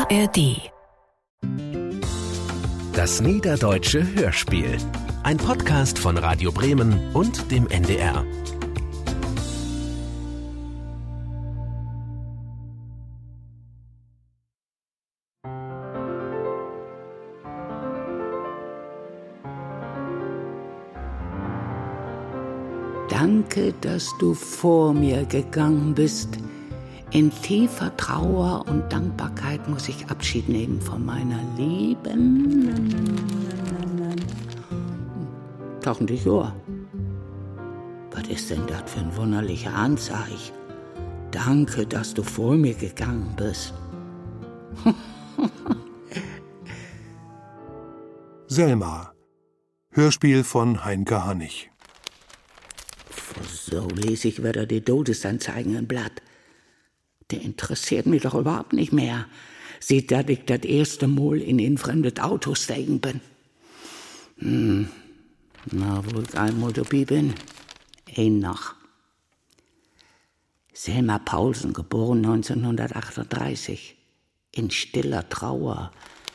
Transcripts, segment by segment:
ARD. Das Niederdeutsche Hörspiel. Ein Podcast von Radio Bremen und dem NDR. Danke, dass du vor mir gegangen bist. In tiefer Trauer und Dankbarkeit muss ich Abschied nehmen von meiner Lieben. Tauchen dich Ohr. Was ist denn das für ein wunderlicher Anzeig? Danke, dass du vor mir gegangen bist. Selma. Hörspiel von Heinke Hannig. So lese ich wieder die Todesanzeigen im Blatt. Der interessiert mich doch überhaupt nicht mehr. Sieht, dass ich das erste Mal in ein fremdes Auto steigen bin. Na, wo ich einmal dabei bin. Ein noch. Selma Paulsen, geboren 1938. In stiller Trauer.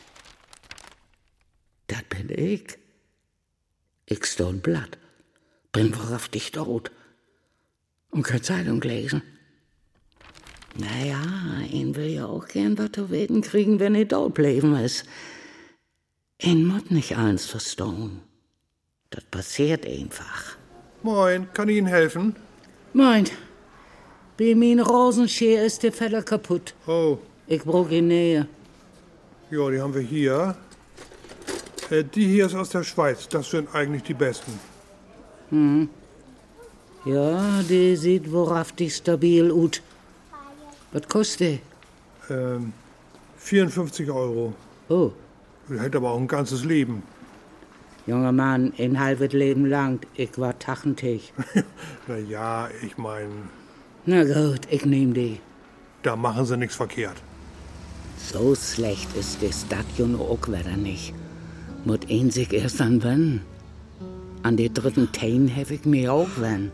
Das bin ich. Ich stehe im Blatt. Bin wahrhaftig tot. Und keine Zeitung lesen. Naja, ihn will ja auch gern was zu reden kriegen, wenn er tot bleiben ist. Ihn muss nicht eins verstehen. Das passiert einfach. Moin, kann ich Ihnen helfen? Moin. Bei mein Rosenschere ist der Feller kaputt. Oh, Ich brauch ihn näher. ja, die haben wir hier. Die hier ist aus der Schweiz. Das sind eigentlich die besten. Ja, die sieht wahrhaftig stabil aus. Was kostet 54 €. Oh, Die hält aber auch ein ganzes Leben. junger Mann, ein halbes Leben lang. Ich war tachtig. Na ja, ich meine, Na gut, ich nehm die. da machen sie nichts verkehrt. So schlecht ist die Stadt ja nur auch wieder nicht. Muss ihn sich erst anwenden. An die dritten Tein habe ich mir auch wenn.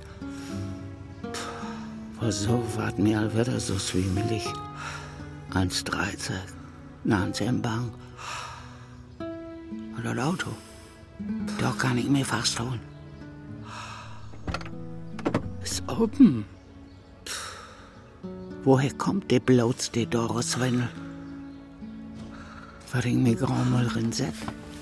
So ward mir all wieder so schwimmelig. 1,13, 19 Bank. Und das Auto, da kann ich mir fast holen. Ist open. Woher kommt der bloßte Doroswendel? Was ich mir grau mal rinset?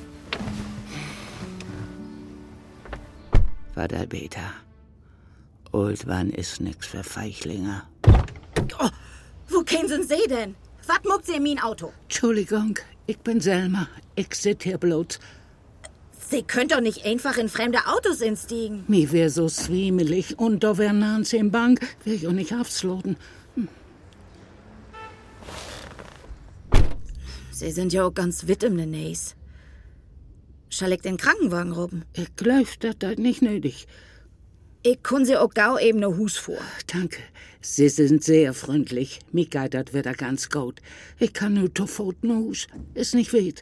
Vater Beta. Oldwan ist nix für Feichlinge. Oh, wo kennen Sie denn? Was muckt Sie in mein Auto? Entschuldigung, ich bin Selma. Ich sit hier bloß. Sie könnt doch nicht einfach in fremde Autos instiegen. Mir wär so zwiemelig und da wär Nancy im Bank, wär ich auch nicht aufsloten. Sie sind ja auch ganz witt im Näs. Schall ich den Krankenwagen robben? Ich glaub, das nicht nötig. Ich kann Sie auch gau eben ne Hus vor. Danke, Sie sind sehr freundlich. Mir geht das wieder ganz gut. Ich kann nur sofort Hus. Ist nicht weit.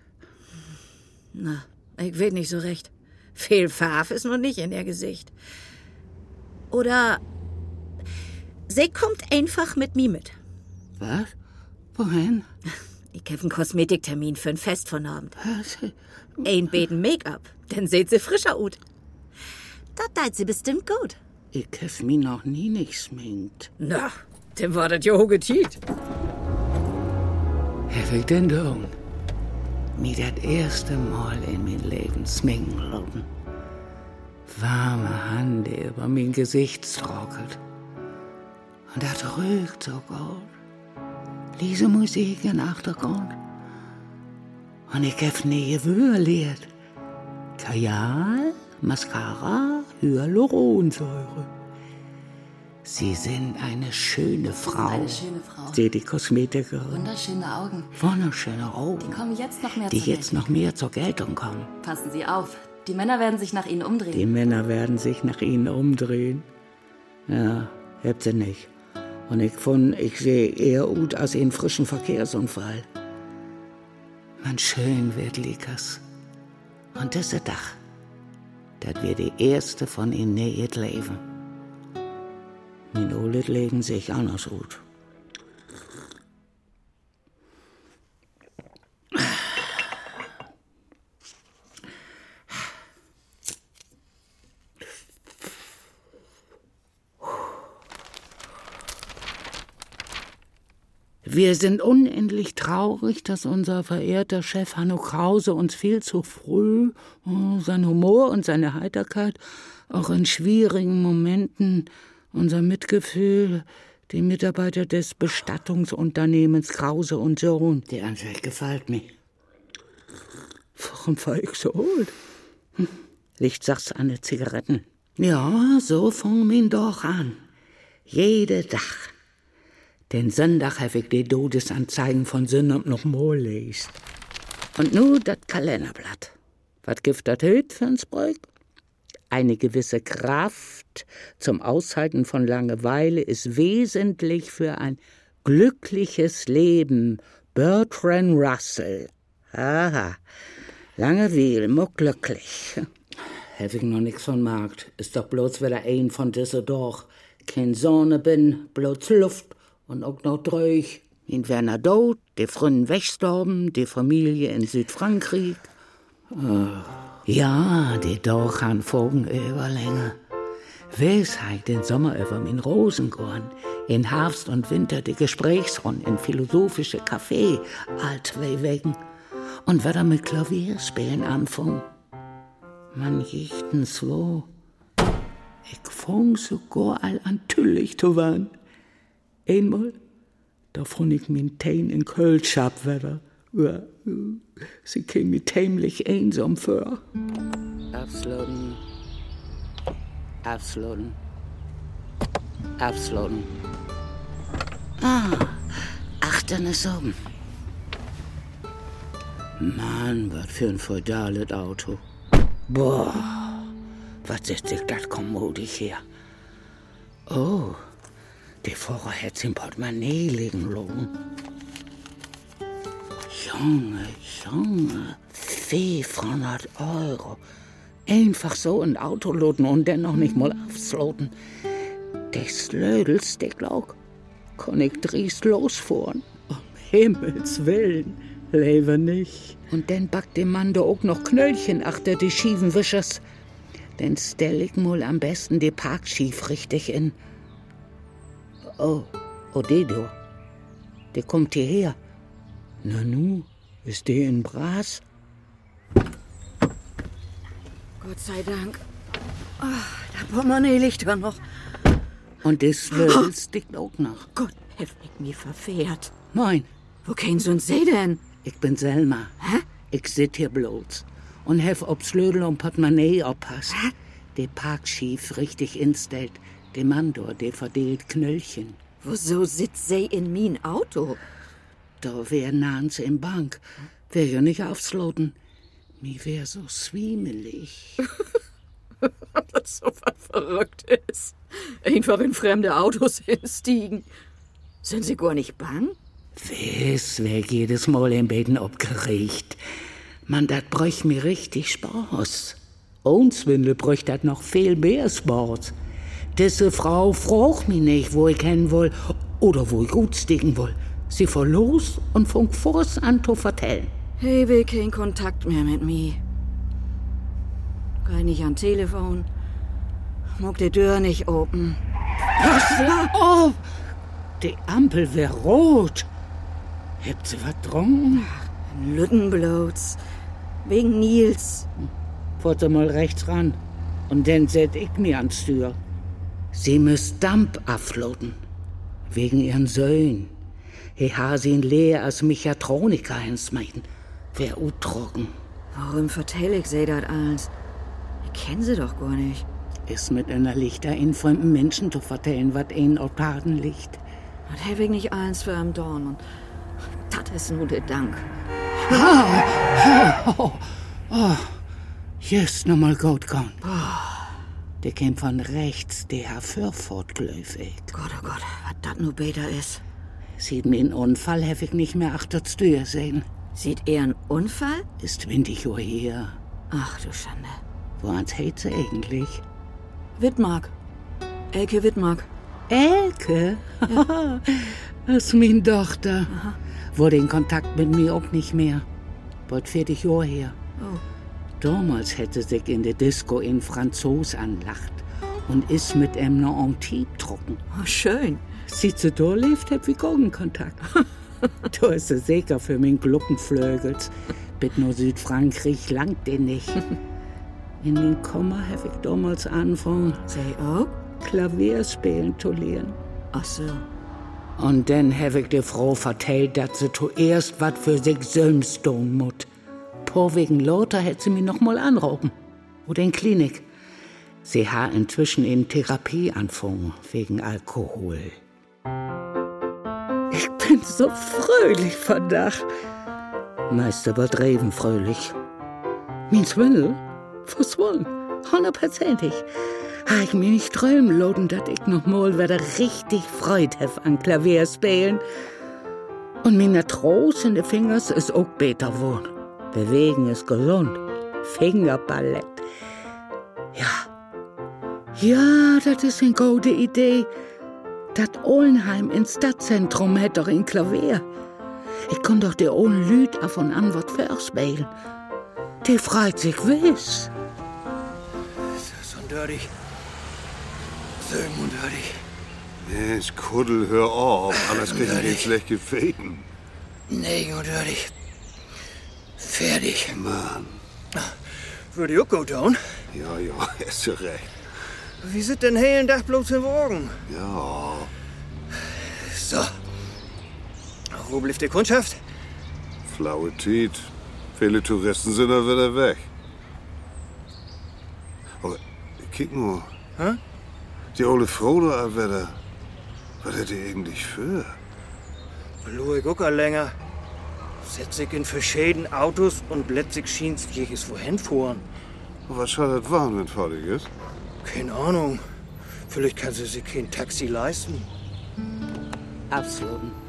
Na, ich weiß nicht so recht. Viel Farf ist noch nicht in ihr Gesicht. Oder sie kommt einfach mit mir mit. Was? Wohin? Ich hab einen Kosmetiktermin für ein Fest von Abend. Was? Ein beten Make-up, dann seht sie frischer aus. Das teilt sie bestimmt gut. Ich hab mich noch nie nicht schminkt. Na, dem war das ja auch getiet. Hab ich denn tun? Mir das erste Mal in mein Leben schminken lassen. Warme Hand über mein Gesicht strockelt. Und das riecht so gut. Diese Musik im Hintergrund. Und ich hab nie gewürligt. Kajal, Mascara, Hyaluronsäure. Sie sind eine schöne Frau. Eine schöne Frau. Sie, die Kosmetikerin. Wunderschöne Augen. Wunderschöne Augen. Die kommen jetzt noch mehr Die zur jetzt noch mehr zur Geltung kommen. Passen Sie auf. Die Männer werden sich nach Ihnen umdrehen. Die Männer werden sich nach ihnen umdrehen. Ja, habt ihr nicht. Und ich sehe eher gut als in frischen Verkehrsunfall. Man schön wird Likas. Und das ist Dach. Das wird die erste von ihnen nähet leben. Min Olet legen sich anders gut. Wir sind unendlich traurig, dass unser verehrter Chef Hanno Krause uns viel zu früh sein Humor und seine Heiterkeit, auch in schwierigen Momenten unser Mitgefühl, die Mitarbeiter des Bestattungsunternehmens Krause und Sohn. Der Anwalt gefällt mir. Warum war ich so alt? Licht sag's an die Zigaretten. Ja, so fang min doch an. Jede Tag. Den Sonntag habe ich die Todesanzeigen von Sündern noch mal lest. Und nu das Kalenderblatt. Was gibt das heute für ein Sprüch? Eine gewisse Kraft zum Aushalten von Langeweile ist wesentlich für ein glückliches Leben. Bertrand Russell. Aha, Langeweile, muck glücklich. Hab ich noch nix von Markt. Ist doch bloß wieder ein von diese doch. Kein Sonne bin, bloß Luft und auch noch Dreuch. In Werner tot, die Fründen wegstorben, die Familie in Südfrankreich. Ja, die doch an Vogel überlänge. Weisheit den Sommer über min Rosenkorn, in Herbst und Winter die Gesprächsrunden in philosophische Café, all 2 Wegen. Und wieder mit Klavierspielen anfangen. Man jichten so. Ich fang sogar all an tüllig zu werden. Einmal, da fand ich min Tein in Kölsch ab wieder. Ja, sie käme mir tämlich einsam vor. Abschlossen. Abschlossen. Abschlossen. Achten ist oben. Mann, was für ein feudales Auto. Boah, was setzt sich das kommodig her? Oh, der Fahrer hat sein Portemonnaie liegen lassen. Junge, 500 €. Einfach so ein Auto loten und dann noch nicht mal aufsloten. Das Lödels, der Glaub, kann ich driest losfahren. Um Himmels Willen, lebe nicht. Und dann backt der Mann da auch noch Knöllchen achter die schiefen Wischers. Dann stell ich mal am besten die Parkschief richtig in. Oh, der da. Der kommt hierher. Na nu, ist der in Bras? Gott sei Dank. Der Portemonnaie liegt da noch. Und das Lödels stickt auch noch. Gott, hab ich mich verfehlt. Moin, Wo kennst du uns sie denn? ich bin Selma. Hä? Ich sit hier bloß und hef ob's Lödel und Portemonnaie oppasst. Der Parkschief richtig instellt. Der Mann dort, der verdeelt Knöllchen. Wieso sitzt sie in mein Auto? Da wär nahens im Bank. Wär ja nicht aufsloten. Mir wär so zwiemelig. Das so was verrückt ist. Einfach in fremde Autos hinstiegen. Sind Sie gar nicht bang? Wes wär jedes Mal im Beten abgeregt. Man, dat bräuch mir richtig Spaß. Uns Windel bräuch dat noch viel mehr Spaß. Diese Frau fragt mich nicht, wo ich hin will oder wo ich gut stiegen will. Sie fahr los und fängt vors an zu vertellen. Hey, will kein Kontakt mehr mit mir. Geh nicht an Telefon. Mag die Tür nicht open. Oh, die Ampel wär rot. Habt sie was getrunken? Lüttenblots. Wegen Nils. Fahrt mal rechts ran. Und dann set ich mir ans Tür. Sie müsst Dampf abfloten. Wegen ihren Söhnen. He ha sie in Lehr als Mechatroniker hinsmeiden. Wär utrocken. Warum vertell ich sie das alles? Ich kenn sie doch gar nicht. Ist mit einer Lichter in fremden Menschen zu vertellen, was ihnen auf Taten liegt. Das hab ich nicht eins für am Dorn und das ist nur der Dank. Jetzt nochmal gut gehen. Der käme von rechts, der Herr Fürfort, gläufig. Gott, oh Gott, was das nur besser ist. Sieht mir einen Unfall, hab ich nicht mehr achter's Tür sehen. Sieht er einen Unfall? Ist 20 Uhr her. Ach du Schande. Woans hält sie eigentlich? Wittmark. Elke Wittmark. Elke? Ja. Das ist meine Tochter. Aha. Wurde in Kontakt mit mir auch nicht mehr. Bald 40 Jahre her. Oh. Damals hätte sich in der Disco in Franzos anlacht und ist mit em noch Antibes trocken. Oh, schön. Sieht sie da lebt, hab ich Augenkontakt. Du ist sie sicher für mein Gluckenflögels. Bitt nur Südfrankreich langt den nicht. In den Komma hab ich damals angefangen, Sei auch? Klavierspielen zu lernen. Ach so. Und dann hab ich der Frau vertellt, dass sie zuerst wat für sich selbst tun muss. Por wegen Lothar hätt sie mich noch mal anrauben. Oder in Klinik. Sie hat inzwischen in Therapie anfangen, wegen Alkohol. Ich bin so fröhlich von Dach. Meist übertrieben fröhlich. Mein Swindel? Verschwunden. 100%ig. Ha ich mir nicht träumen lassen, dass ich noch mal wieder richtig Freude hab an Klavierspielen. Und meine Trost in den Fingers ist auch besser geworden. Bewegen ist gesund. Fingerballett. Ja, das ist eine gute Idee. Das Ollenheim ins Stadtzentrum hat doch ein Klavier. Ich kann doch der ollen Lüd af und an was vorspielen. Die freut sich wiss. So dirtig. So dirtig. Mensch, Kuddel, hör auf. Anders krieg ich den schlecht gefeten. Nee, dirtig. Fertig. Mann. Würde ich auch gut tun. Ja, hast du recht. Wie sind denn hellen Tag bloß im Wagen? Ja. So. Wo blieb die Kundschaft? Flaue Tiet. Viele Touristen sind da wieder weg. Aber kick nur. Hä? Die olle Frau da wieder. Was hat die eigentlich für? Blue Gucker länger. Setzt sich in verschiedene Autos und lässt sich schien's jedes wohin fahren. Was soll das waren, wenn fertig ist? Keine Ahnung. Vielleicht kann sie sich kein Taxi leisten. Absluten.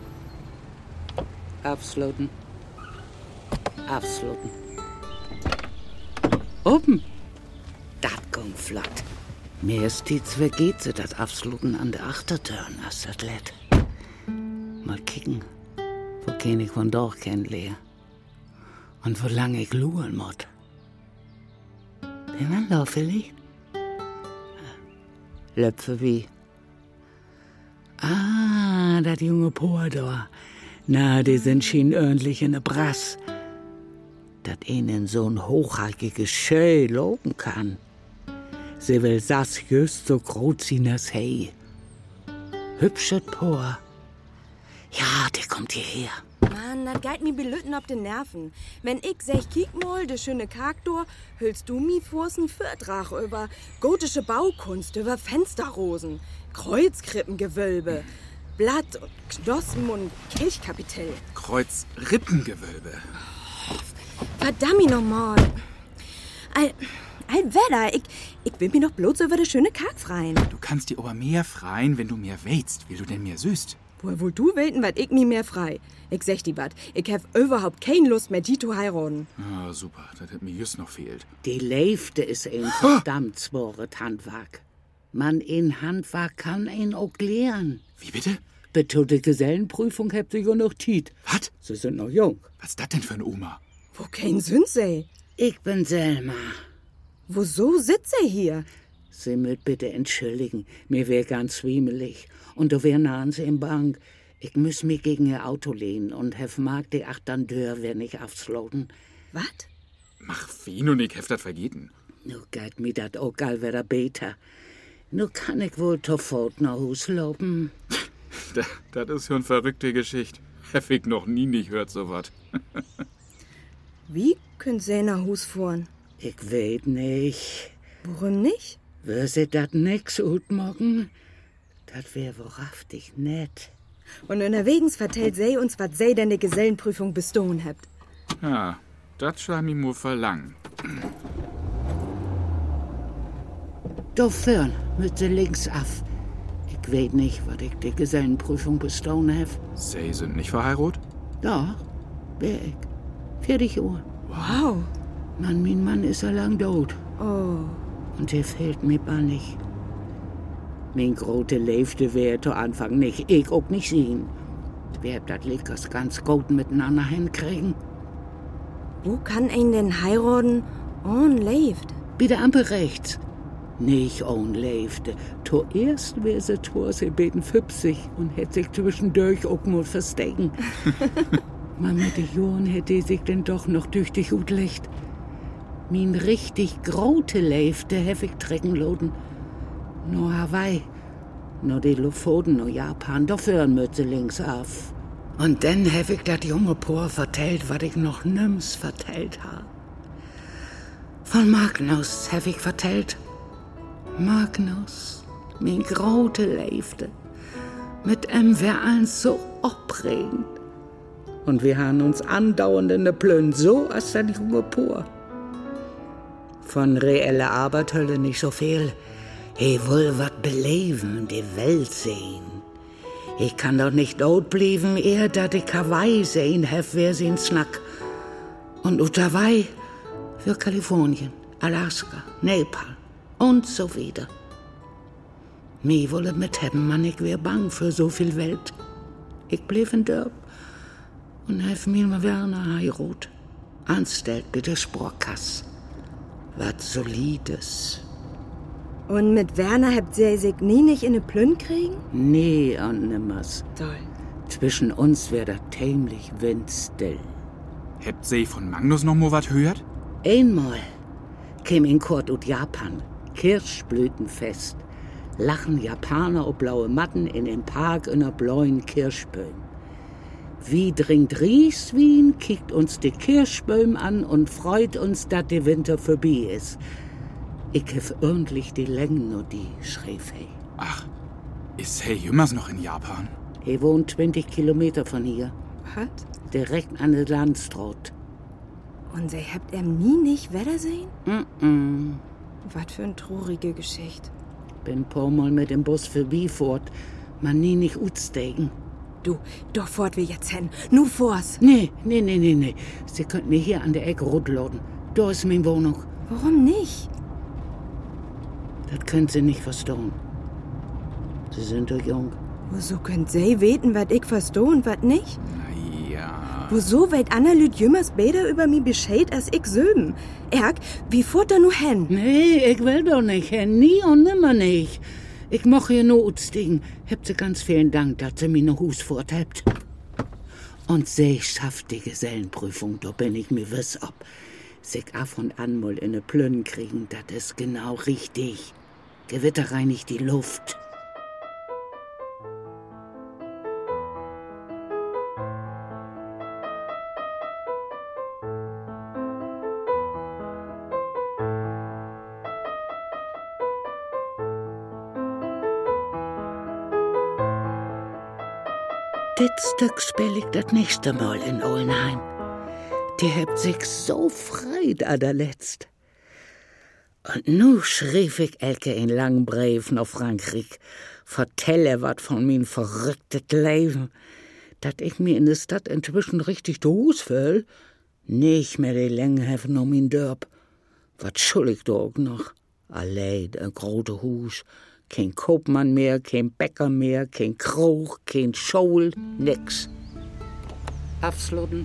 Oben. Das ging flott. Mir ist die geht sie das Absluten an der Achtertürn, als das lädt. Mal kicken, wo kenn ich von doch kennenlernen. Und wo lange ich luren muss. Den Anlauf vielleicht? Löpfe wie. Ah, das junge Paar da. Na, die sind schien ordentlich in der Brass. Dat ihnen so ein hochhackiges Schö loben kann. Sie will sass just so großziners Hey. Hübsches Paar. Ja, der kommt hierher. Mann, das geht mir belütten auf den Nerven. Wenn ich sech, kiek mal, de schöne Kaktor, hüllst du mi vor'n Vortrag über gotische Baukunst, über Fensterrosen, Kreuzkrippengewölbe, Blatt und Knospen und Kelchkapitell. Kreuzrippengewölbe. Verdammt nochmal. Wetter, ich will mir noch bloß über de schöne Kack freien. Du kannst dir aber mehr freien, wenn du mehr weißt. Will du denn mehr süßt? Woher wohl du weten, wat ich mi mehr frei? Ich sech dir wat, ich hab überhaupt keine Lust mehr, die zu heiraten. Ah, super, das hat mir just noch fehlt. Die Leifte ist ein verdammt schweres Handwerk. Man in Handwerk kann ihn auch lernen. Wie bitte? Betote Gesellenprüfung habt ihr ja noch Tiet. Was? Sie sind noch jung. Was ist das denn für eine Oma? Wo kein sind sie? Ich bin Selma. Wieso sitzt sie hier? Sie mögt bitte entschuldigen, mir wär ganz schwiemelig. Und da wär nahen sie im Bank. Ich müss mich gegen ihr Auto lehnen und hef mag die Achtern-Tür wär nicht aufschloten. Wat? Mach Wien und ich hef dat vergeten. Nu geht mir dat auch gal wieder beter. Nu kann ich wohl sofort nach Hus loben. Das ist ja eine verrückte Geschichte. Hef ich noch nie nicht hört so wat. Wie könnt sie nach Hus fahren? Ich weet nicht. Warum nicht? Wär sie dat nix utmocken? Dat wär wahrhaftig nett. Und unterwegs vertellt sie uns, was sie denn die Gesellenprüfung bestohlen habt. Ja, das schau mir nur verlangen. Da fern, mit sie links af. Ich weet nicht, was ich die Gesellenprüfung bestohlen hab. Sie sind nicht verheiratet? Doch, wär ich. 40 Uhr. Wow. Mein Mann ist ja lang tot. Oh. Und der fehlt mir bannig. Mein grote Leifte wär zu Anfang nicht, ich auch nicht sehen. Wir hab dat Leckers ganz gut miteinander hinkriegen. Wo kann ein denn heiraten und lebt? Bei der Ampel rechts. Nicht onleefde. Zuerst wär sie 50 und hätt sich zwischendurch auch mal verstecken. Maar mit den Jahren hätte sich denn doch noch tüchtig gut lecht. Min richtig grote Leefde hef ich trecken loden. No Hawaii, no die Lofoten, no Japan, da führen mütze links auf. Und dann hef ich dat junge Paar vertellt, wat ich noch nims vertellt ha. Von Magnus hef ich vertellt. Magnus, min grote Leefde. Mit wär eins so opregend. Und wir haben uns andauernd in de Plön, so als dat junge Paar. Von reelle Arbeit hölle nicht so viel. Ich will wat beleven, die Welt sehen. Ich kann doch nicht dort blieben, ehe dat ich Hawaii sehen hef, wer sehen Snack. Und ut Hawaii für Kalifornien, Alaska, Nepal und so wieder. Mi wolle mit hebben, man, ich wär bang für so viel Welt. Ich blieb in Dörp und hef mir mal Werner heirat. Anstellt bitte Sportkass. Wat Solides. Und mit Werner habt ihr sich nie nicht in ne Plünn kriegen? Nee, und nimmers. Toll. Zwischen uns wär das tämlich windstill. Habt sie von Magnus noch mal wat hört? Einmal käm in Kurt ut Japan, Kirschblütenfest. Lachen Japaner ob blaue Matten in dem Park in der blauen Kirschböhm. Wie dringt Rieswien, kickt uns die Kirschböhm an und freut uns, dass der Winter vorbei ist. Ich hef ordentlich die Längen nur die, schrieb hey. Ach, ist hey jümmers noch in Japan? Er wohnt 20 Kilometer von hier. Was? Direkt an der Landstraat. Und sie habt nie nicht Wettersehen? Was für eine traurige Geschichte. Bin paar Mal mit dem Bus vorbeifort, man nie nicht utsteigen. Du, doch fort wir jetzt hin. Nu vors. Nee. Sie könnt mir hier an der Ecke rotladen. Da ist meine Wohnung. Warum nicht? Das könnt Sie nicht verstehen. Sie sind doch jung. Wieso könnt Sie weten, was ich verstehe und was nicht? Na ja. Wieso weit Anna Lüt jümmers besser über mi Bescheid als ich söben? Erk, wie fort da nu hen? Nee, ich will doch nicht hen. Nie und nimmer nicht. Ich mach hier nur utstigen. Habt Sie ganz vielen Dank, dass Sie mir noch Hus forthabt. Und Sie schafft die Gesellenprüfung, da bin ich mir wiss ob. Sich ab und an mal in ne Plünn kriegen, das ist genau richtig. Gewitter reinigt die Luft. Das Stück spiel ich das nächste Mal in Olnheim. Die hebt sich so freit an der Letzt. Und nu schrieb ich Elke in langen Brief nach Frankreich, vertelle wat von min verrücktes Leben, dat ich mir in der Stadt inzwischen richtig zu Hus fühl, nicht mehr die Länge heffen um min Dörp. Wat schuld ich da auch noch? Allein ein großes Hus, kein Kaufmann mehr, kein Bäcker mehr, kein Kroch, kein Schul, nix. Abschlutten.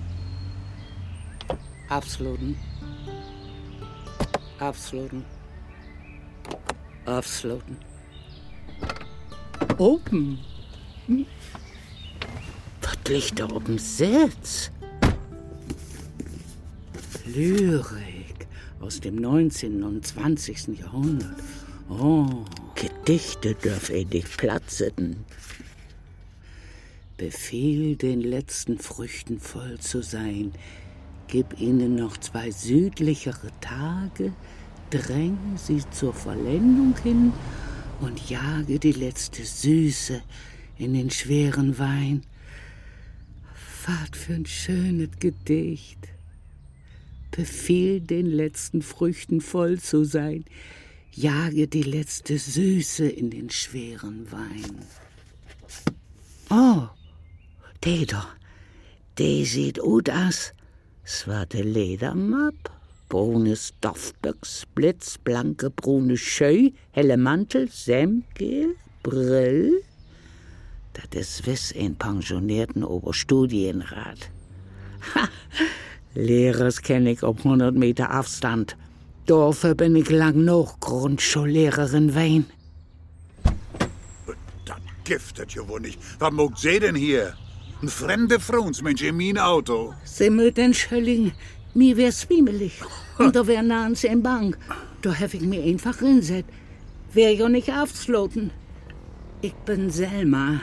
Afsluiten. Open. Was liegt da oben Sitz? Lyrik aus dem 19. und 20. Jahrhundert. Oh, Gedichte dürfen nicht platzen. Befehl, den letzten Früchten voll zu sein. Gib ihnen noch 2 südlichere Tage, dräng sie zur Vollendung hin und jage die letzte Süße in den schweren Wein. Was für ein schönes Gedicht. Befehl, den letzten Früchten voll zu sein, jage die letzte Süße in den schweren Wein. Oh, die doch, die sieht gut aus. Zwarte Ledermapp, braune Stoffbüchs, blitzblanke braune Scheu, helle Mantel, Semgel, Brill. Das ist wiss ein pensionierten Oberstudienrat. Ha, Lehrers kenn ich auf 100 Meter Abstand. Dafür bin ich lang noch Grundschullehrerin wein. Das giftet ja wohl nicht. Was mogt sie denn hier? Ein fremder Frauensmensch in mein Auto. Sie mögt entschuldigen, mir wär zwiemelig. Und da wär nahens in Bank. Da hab ich mir einfach hinset. Wär ja nicht aufzusloten. Ich bin Selma.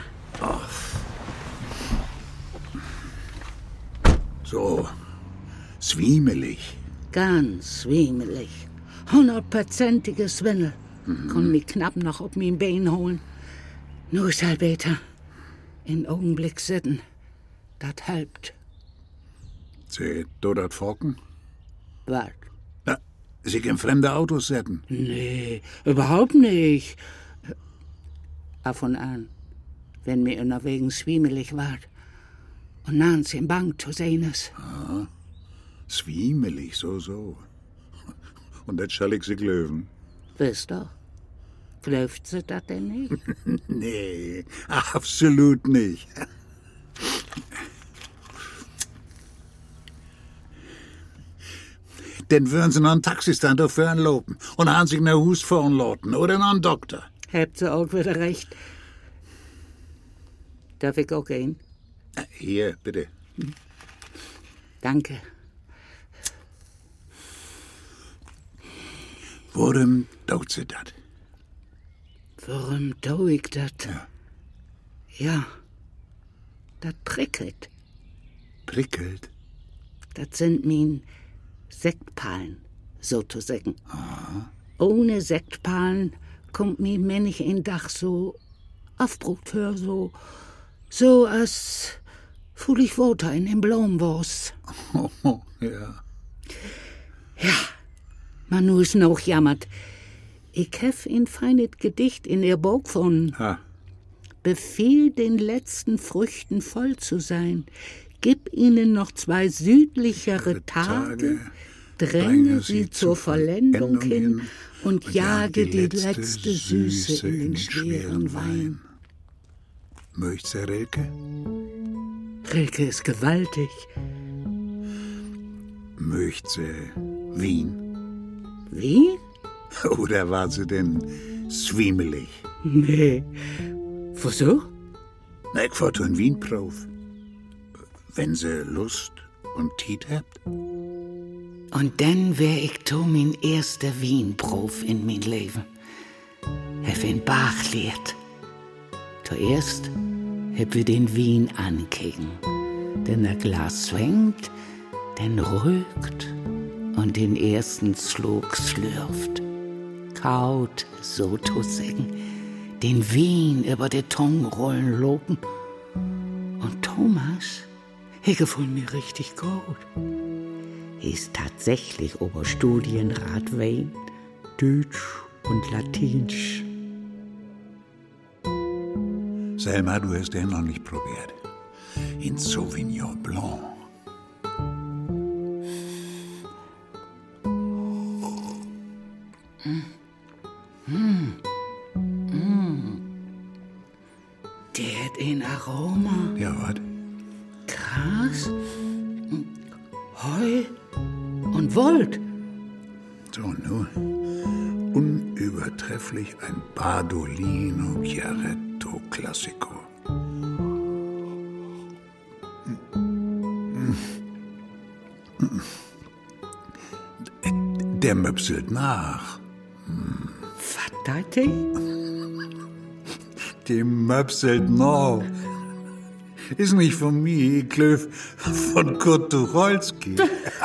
So, zwiemelig. Ganz zwiemelig. 100%ige Swindel. Kon mich knapp noch auf mein Bein holen. Nur Salbeter. In Augenblick sitten. Dat helpt. Seht du dat Focken? Was? Na, sich in fremde Autos setzen. Nee, überhaupt nicht. Ab und an, wenn mir unterwegs zwiemelig ward und nahens in Bank zu sehen ist. Ah, zwiemelig, so. Und das schall ich sie glöwen. Wisst doch, glöft sie das denn nicht? Nee, absolut nicht. Dann würden sie noch einen Taxistand dafür anlopen und haben sich nach Hus fahren lassen oder noch einen Doktor. Habt ihr auch wieder recht. Darf ich auch gehen? Hier, bitte. Danke. Warum tut sie das? Warum tue ich das? Ja, das prickelt. Prickelt? Das sind mein Sektpalen, sozusagen. Aha. Ohne Sektpalen kommt mir manch ein Dach so aufbrucht für so als fühl ich Water in den Blumenwurst. Oh, ja. Ja, man nu is noch jammert. Ich hef ein feines Gedicht in ihr Buch von. Befiehl den letzten Früchten voll zu sein. Gib ihnen noch 2 südlichere Tage, dränge sie zur Vollendung hin und jage die letzte Süße in den schweren Wein. Möcht's Herr Rilke? Rilke ist gewaltig. Möcht sie Wien? Wien? Oder war sie denn zwiemelig? Nee. Wieso? Na, ich wollte in Wien drauf. Wenn sie Lust und Tiet habt. Und dann wär ich to mein erster Wienprof in mein Leben. Hef in Bach lehrt. Zuerst hab wir den Wien ankicken. Denn der Glas zwängt, dann rügt und den ersten Slug slürft. Kaut, so zu sagen, den Wien über die Tongue rollen loben. Und Thomas, er gefühl mir richtig gut. Ist tatsächlich Oberstudienrat Wien, Deutsch und Latinsch. Selma, du hast den noch nicht probiert. In Sauvignon Blanc. Der hat ein Aroma. Ja, was? Gras, Heu und Wold. So, nun. Unübertrefflich ein Bardolino Chiaretto Classico. Der möpselt nach. Verdammt. Dem möpselt nach. Ist nicht von mir, ich klöf von Kurt Tucholsky.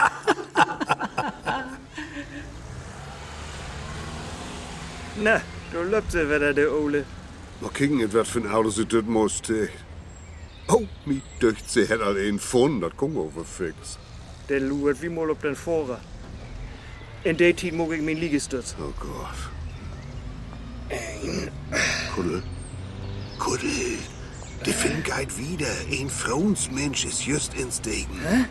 Na, du löpst ja wieder, der Ole. Mal kicken, was für ein Auto sie dort musste. Oh, mi döcht, sie hätt all einen von, das kommt over fix. Der luert wie mal auf den Vorrat. In der Zeit mag ich mein Liegestütz. Oh Gott. Kuddel, der Film geht wieder. Ein Frauensmensch ist just ins Degen. Hä?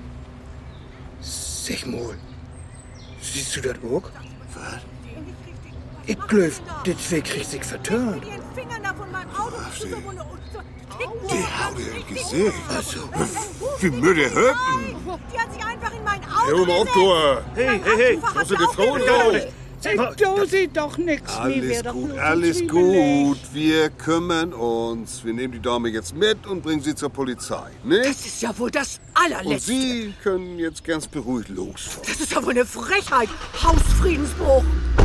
Sag mal, siehst du das auch? Was? Ich glaub, das Weg kriegt sich verturnt. meinem Auto. Das ist doch wohl eine Die haut ihr im Gesicht. Wie müde Höppen. Die hat sich einfach in mein Auto Hör mal auf, du. Hey. Was sind die Frauen da? Du siehst doch nichts. Alles gut. Wir kümmern uns. Wir nehmen die Dame jetzt mit und bringen sie zur Polizei, ne? Das ist ja wohl das Und allerletzte. Sie können jetzt ganz beruhigt losfahren. Das ist ja wohl eine Frechheit. Hausfriedensbruch.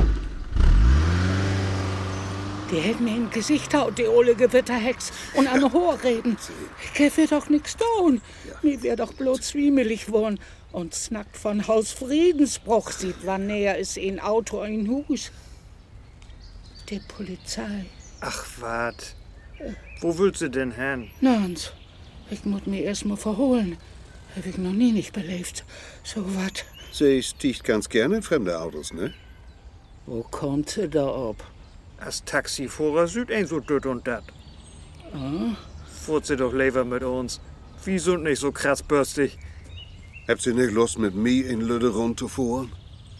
Die hätten mir im Gesicht haut, die olle Gewitterhex, und an Hohrreden. Ich will doch nix tun. Mir wär doch bloß zwiemelig worden. Und snackt von Hausfriedensbruch sieht, wann näher ist ein Auto ein Hus. Die Polizei. Ach, wat. Wo willst du denn hin? Nans, ich muss mir erst mal verholen. Hab ich noch nie nicht belebt. So wat. Sie sticht ganz gerne in fremde Autos, ne? Wo kommt sie da ab? Als Taxifahrer süd ein so dut und dat. Fuhrt sie doch lieber mit uns. Wir sind nicht so kratzbürstig. Habt ihr nicht Lust, mit mir in Lüde runterzufahren?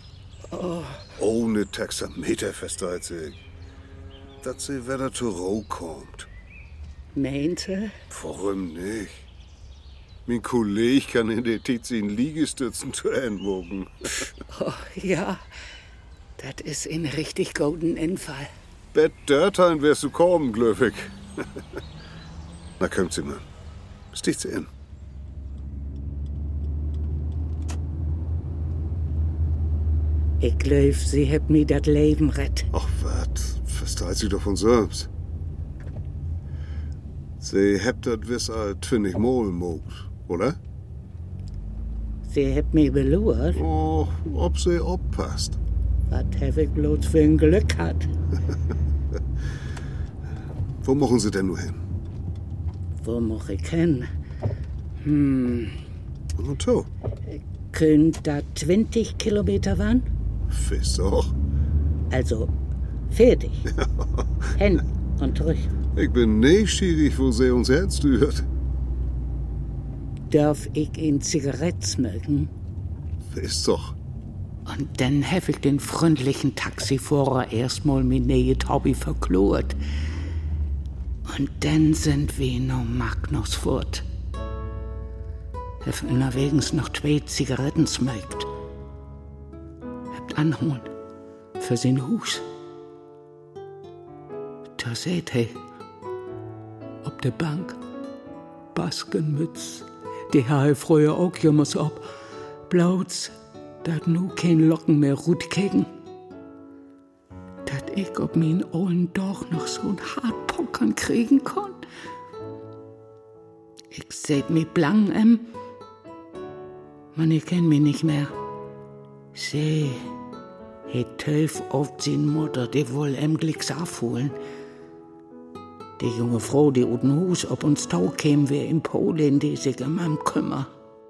Ohne Taxameter versteht ich. Dass sie wieder zur Ruhe kommt. Meinte? Warum nicht? Mein Kollege kann in der Tizi in Liegestützen zu entmogen. Oh, ja, das ist ein richtig golden Einfall. Bett Dörtein wirst du kommen, glücklich. Na, kommt sie mal. Sticht sie in. Ich glaub, sie hat mir das Leben rett. Ach, wat? Versteht sie doch von selbst. Sie habt das wiss alt 20 Mal mogt, oder? Sie hat mir belurt. Oh, ob sie aufpasst. Was hab ich bloß für ein Glück hat. Wo machen Sie denn nur hin? Wo muss ich hin? Und so? Könnt da 20 Kilometer waren? Fest doch. Also, fertig. Hin und zurück. Ich bin neugierig, wo sie uns herstört. Darf ich eine Zigarette smoken? Fest doch. Und dann hab ich den freundlichen Taxifahrer erstmal mit neue Hobby verklort. Und dann sind wir nach Magnusfurt. Hab unterwegs noch 2 Zigaretten smoked. Habt anholen für sein Hus. Da seht ihr, ob der Bank, Baskenmütz, die habe ich früher auch jemals ab, bloß, dat nu kein Locken mehr rut kriegen. Dat ich ob min Ohren doch noch so ein Hartpockern kriegen kon. Ich seht mi blang man ich kenn mich nicht mehr. Sie het 12 auf sin Mutter, die wohl Glicks abholen. Die junge Frau, die uten Hus ob uns Tau käm, wär in Polen, die sich kümmer.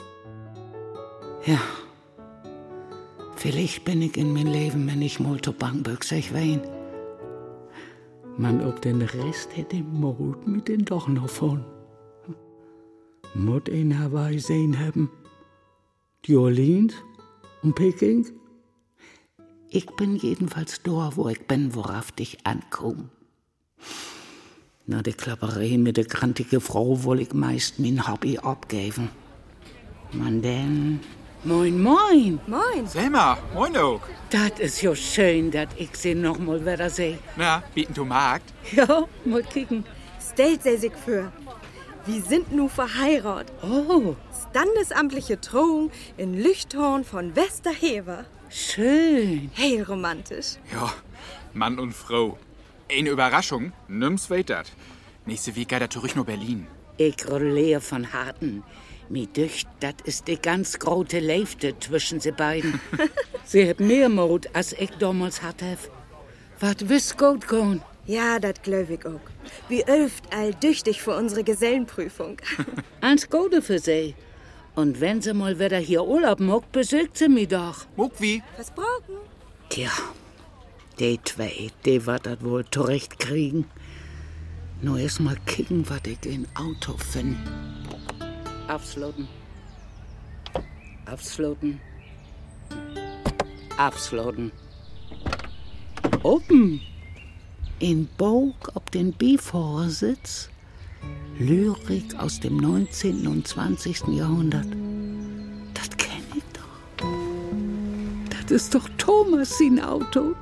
Ja. Vielleicht bin ich in mein Leben, wenn ich mal zur Bank ich wein. Man, ob den Rest hätte Mut mit den doch noch von. Mut in Hawaii sehen haben. Die Orleans und Peking. Ich bin jedenfalls da, wo ich bin, worauf dich ankomm. Na, die Klapperei mit der grantige Frau woll ich meist mein Hobby abgeben. Man denn... Moin, moin. Moin. Selma, moin auch. Das ist ja schön, dass ich sie noch mal wieder sehe. Na, bieten du Markt? Ja, mal kicken. Stellt sie sich für. Wir sind nu verheiratet. Oh. Standesamtliche Trauung in Lüchthorn von Westerhever. Schön. Hey, romantisch. Ja, Mann und Frau. Eine Überraschung, nimm's weiter. Nächste Woche geht er zurück nach Berlin. Ich rolliere von Harten. Mir dücht, das ist die ganz große Leifte zwischen sie beiden. Sie hat mehr Mut, als ich damals hatte. Was wiss gut gehen? Ja, das glaub ich auch. Wir öft all düchtig für unsere Gesellenprüfung. Ans Gute für sie. Und wenn sie mal wieder hier Urlaub mag, besucht sie mich doch. Muck wie? Versprochen. Tja, die 2, die wird das wohl zurechtkriegen. Nur erst mal kicken, was ich in Auto finde. Abschloten. Abschloten. Abschloten. Open. In Bog ob den Beivorsitz. Lyrik aus dem 19. und 20. Jahrhundert. Das kenn ich doch. Das ist doch Thomas sein Auto.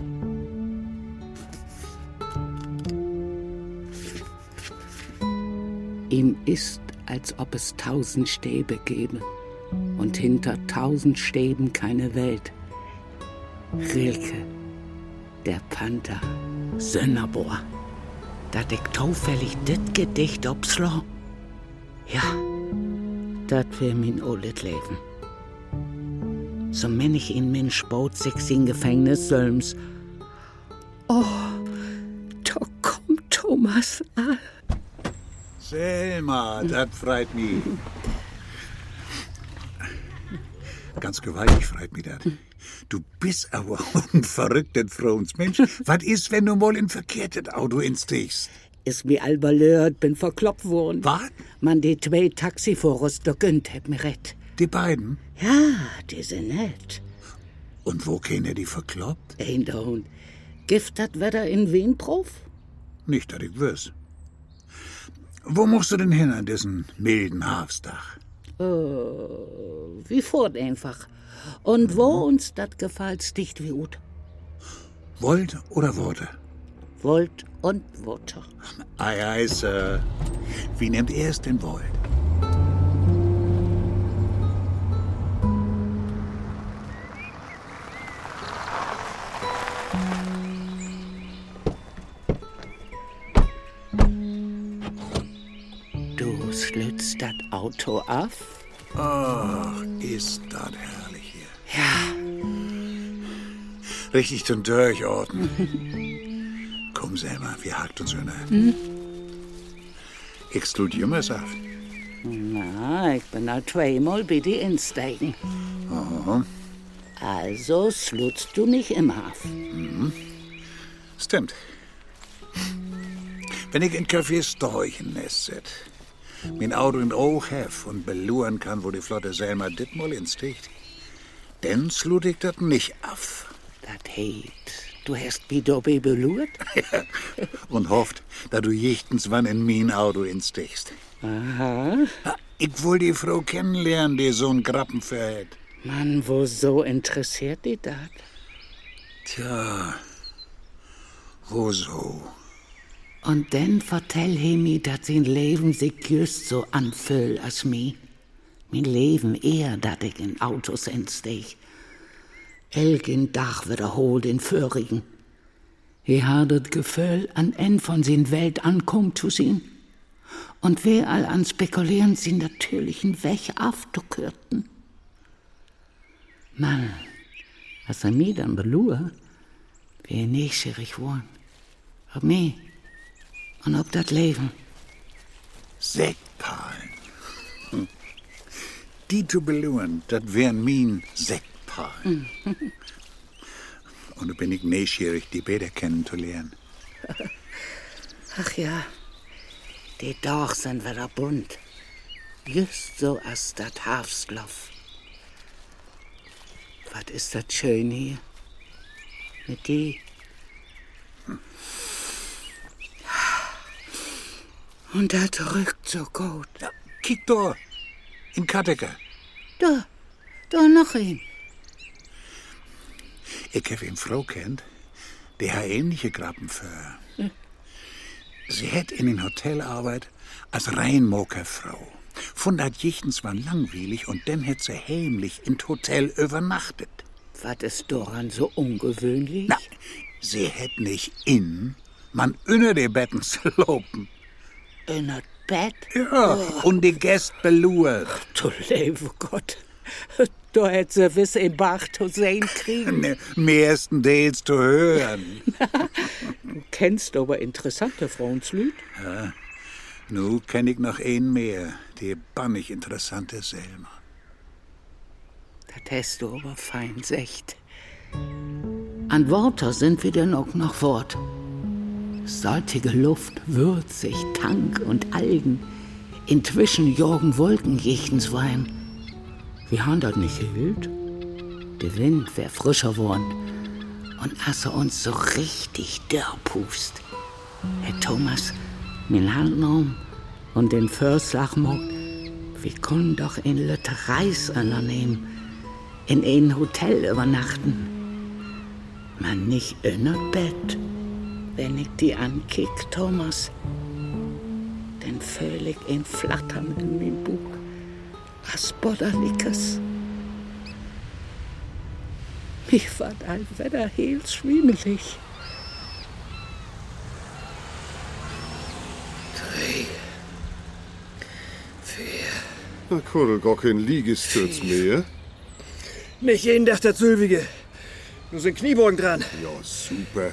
Ihm ist, als ob es 1000 Stäbe gäbe und hinter 1000 Stäben keine Welt. Rilke, der Panther, Sönnerbohr. Da ich zufällig dit Gedicht obslo. Ja, dat wär mein olet Leben. So wenn ich in min Spot sich in Gefängnis sölms. Oh, da kommt Thomas an. Selma, das freut mich. Ganz gewaltig freut mich das. Du bist aber ein verrückter Frauensmensch. Was ist, wenn du mal ein verkehrtes Auto instichst? Ist mir allbalört, bin verkloppt worden. Was? Man, die 2 Taxifahrers da gönnt, hat mir rett. Die beiden? Ja, die sind nett. Und wo kennt die verkloppt? Ein da Hund. Gift dat Wetter in Wien drauf? Nicht, dass ich wüs. Wo musst du denn hin an diesen milden Herbsttag? Wie fort einfach. Und wo uns dat gefällt, dicht wie gut. Wollt oder Worte? Wollt und Worte. Ei, Sir. Wie nehmt ihr es denn Wollt? Du schlützt dat Auto auf? Ach, ist das herrlich hier. Ja. Richtig zum Durchorten. Komm, Selma, wir hakt uns unter. Ich slut Jümmersaft. Na, ich bin al 2-mal bei die insteigen. Oh. Also slutzt du nicht immer auf. Stimmt. Wenn ich in Café Storchen nesset, mein Auto in Oog hef und beluren kann, wo die flotte Selma dit mal insticht, dann slut ich dat nicht auf. Dat heit, du hast mich dabei belurt? Ja, und hofft, dass du jichtens wann in mein Auto instichst. Aha. Ich will die Frau kennenlernen, die so'n Grappen verhält. Mann, wo so interessiert die dat? Tja, wo so? Und dann vertell he mi, dat sein Leben sich just so anfühlt als mi. Mein Leben eher, dat ich in Autos entstech. Elgen Dach wiederholt den vorigen. He hat das Gefühl, an End von sin Welt ankommen zu sehen. Und wer all an spekulieren sin natürlichen Weg aufzukürten. Mann, was er mi dann belur, wie neugierig worden. Ob mi und ob das Leben. Sektpalen. Die zu beluren, das wären mein Sektpalen. Und da bin ich neugierig, die besser kennenzulernen. Ach ja, die Dach sind wieder bunt. Just so als das Herbstlauf. Was ist das schön hier? Mit die. Und das rückt so gut. Ja, kick da, in Katteker. Da noch ein. Ich habe eine Frau kennt, die hat ähnliche Grappen für. Sie hat in ein Hotel arbeitet als Reinmokerfrau. Von dat jichtens war langweilig und dann hat sie heimlich in Hotel übernachtet. Was ist daran so ungewöhnlich? Na, sie hätt nicht man unter die Betten slopen. In das Bett? Ja, und die Gäste beluert. Du liebe Gott, da hätt sie wiss in Bach zu sehen kriegen. Mehrstenteils zu hören. Du kennst aber interessante Frauenslüd. Ja, nu kenn ich noch einen mehr, die bannig interessante Selma. Das hast du aber fein secht. An Worte sind wir denn auch noch fort. Salzige Luft, würzig, Tank und Algen. Inzwischen jorgen Wolken jichtens Wein. Wir haben das nicht gehielt. Der Wind wär frischer worden. Und als er uns so richtig dürr pust, hat Thomas min Hand genommen und den Vorschlag gemacht, wir können doch in Lütte Reis unternehmen, in ein Hotel übernachten. Man nicht in ein Bett. Wenn ich die ankick, Thomas, dann fühl ich ein Flattern in meinem Bauch. Was Bodderliches. Mich war ein Wetter heel schwindelig. Drei. 4. Na, Kuddel, gar kein Liegestütz mehr. Nicht jeden Tag das Sülwige. Nur sind Kniebeugen dran. Ja, super.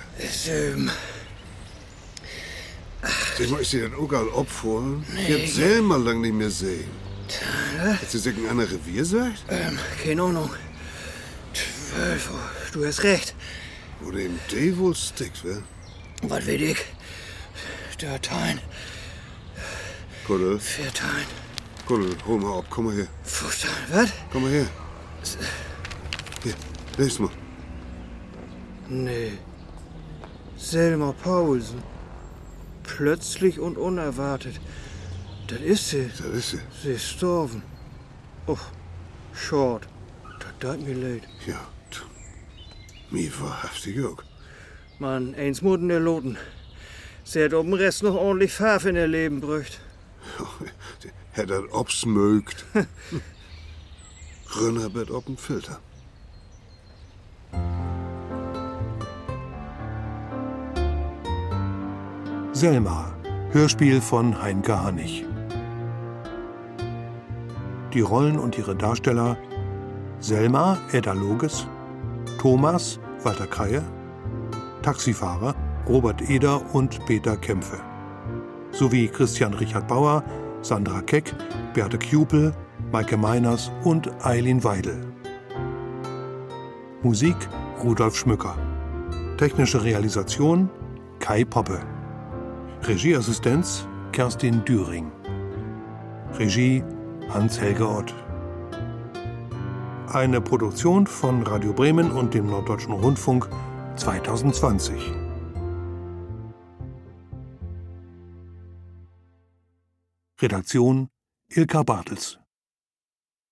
Sag mal, ist dir das auch all abfallen? Ich hab selber lang nicht mehr sehen. Hat sie sich in einer Revier sagt? Keine Ahnung. 12 Uhr. Du hast recht. Wo dem D wohl stickt, wa? Was will ich? Der Tein. Kuddel. 4 Tein. Kuddel, hol mal ab, komm mal her. 5 Tein. Was? Komm mal her. Hier, lest mal. Nee. Selma Paulsen. Plötzlich und unerwartet. Das ist sie. Das ist sie. Sie ist gestorben. Oh, short. Das tut mir leid. Ja, mir wahrhaftig auch. Mann, eins Mutten der Loten. Sie hat oben Rest noch ordentlich Pfaff in ihr Leben brücht. Sie hat das obsmögt. Rönnerbett ob dem Filter. Selma, Hörspiel von Heinke Hannig. Die Rollen und ihre Darsteller: Selma, Edda Loges, Thomas, Walter Kreie, Taxifahrer, Robert Eder und Peter Kämpfe, sowie Christian Richard Bauer, Sandra Keck, Berthe Kjupel, Maike Meiners und Eileen Weidel. Musik Rudolf Schmücker. Technische Realisation Kai Poppe. Regieassistenz Kerstin Düring. Regie Hans-Helge Ott. Eine Produktion von Radio Bremen und dem Norddeutschen Rundfunk 2020. Redaktion Ilka Bartels.